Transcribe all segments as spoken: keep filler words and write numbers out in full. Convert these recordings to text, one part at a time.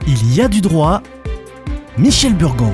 Il y a du droit. Michel Burgon.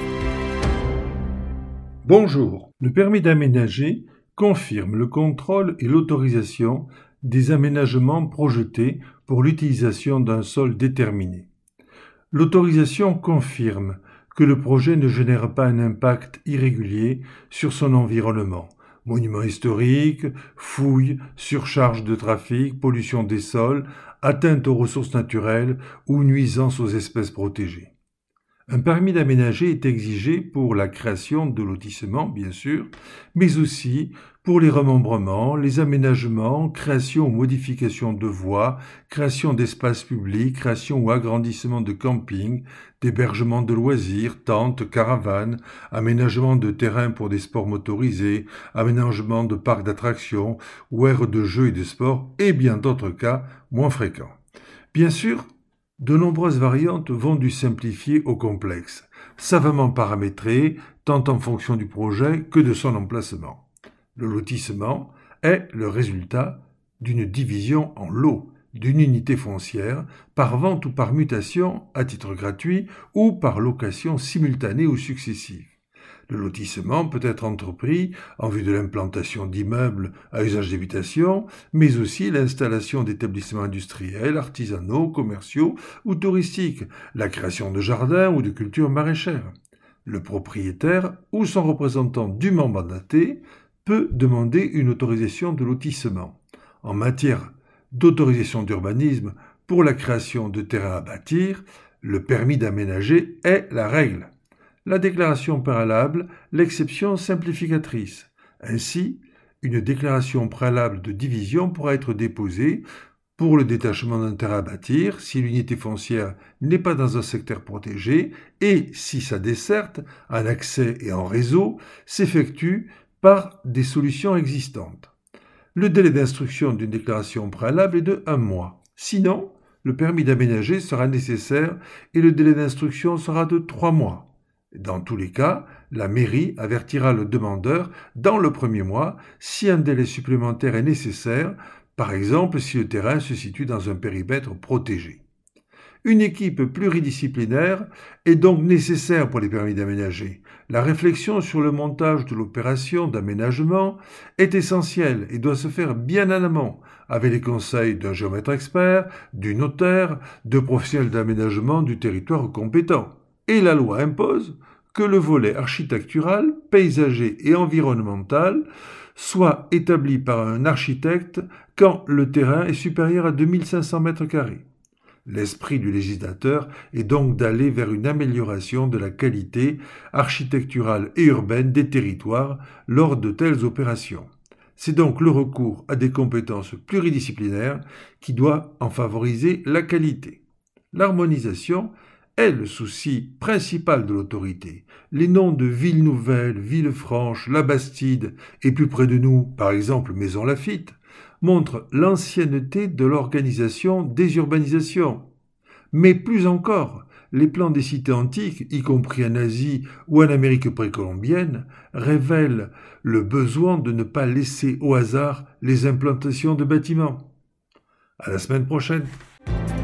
Bonjour. Le permis d'aménager confirme le contrôle et l'autorisation des aménagements projetés pour l'utilisation d'un sol déterminé. L'autorisation confirme que le projet ne génère pas un impact irrégulier sur son environnement. Monuments historiques, fouilles, surcharge de trafic, pollution des sols, atteinte aux ressources naturelles ou nuisance aux espèces protégées. Un permis d'aménager est exigé pour la création de lotissements, bien sûr, mais aussi pour les remembrements, les aménagements, création ou modification de voies, création d'espaces publics, création ou agrandissement de campings, d'hébergements de loisirs, tentes, caravanes, aménagement de terrains pour des sports motorisés, aménagement de parcs d'attractions ou aires de jeux et de sport, et bien d'autres cas moins fréquents. Bien sûr, de nombreuses variantes vont du simplifié au complexe, savamment paramétrées tant en fonction du projet que de son emplacement. Le lotissement est le résultat d'une division en lots d'une unité foncière par vente ou par mutation à titre gratuit ou par location simultanée ou successive. Le lotissement peut être entrepris en vue de l'implantation d'immeubles à usage d'habitation, mais aussi l'installation d'établissements industriels, artisanaux, commerciaux ou touristiques, la création de jardins ou de cultures maraîchères. Le propriétaire ou son représentant dûment mandaté peut demander une autorisation de lotissement. En matière d'autorisation d'urbanisme pour la création de terrains à bâtir, le permis d'aménager est la règle. La déclaration préalable, l'exception simplificatrice. Ainsi, une déclaration préalable de division pourra être déposée pour le détachement d'un terrain à bâtir si l'unité foncière n'est pas dans un secteur protégé et si sa desserte, en accès et en réseau, s'effectue par des solutions existantes. Le délai d'instruction d'une déclaration préalable est de un mois. Sinon, le permis d'aménager sera nécessaire et le délai d'instruction sera de trois mois. Dans tous les cas, la mairie avertira le demandeur dans le premier mois si un délai supplémentaire est nécessaire, par exemple si le terrain se situe dans un périmètre protégé. Une équipe pluridisciplinaire est donc nécessaire pour les permis d'aménager. La réflexion sur le montage de l'opération d'aménagement est essentielle et doit se faire bien en amont, avec les conseils d'un géomètre expert, du notaire, de professionnels d'aménagement du territoire compétent. Et la loi impose que le volet architectural, paysager et environnemental soit établi par un architecte quand le terrain est supérieur à deux mille cinq cents mètres carrés. L'esprit du législateur est donc d'aller vers une amélioration de la qualité architecturale et urbaine des territoires lors de telles opérations. C'est donc le recours à des compétences pluridisciplinaires qui doit en favoriser la qualité. L'harmonisation est le souci principal de l'autorité. Les noms de Ville-Nouvelle, Villefranche, La Bastide et plus près de nous, par exemple Maison Laffitte, montrent l'ancienneté de l'organisation des urbanisations. Mais plus encore, les plans des cités antiques, y compris en Asie ou en Amérique précolombienne, révèlent le besoin de ne pas laisser au hasard les implantations de bâtiments. À la semaine prochaine.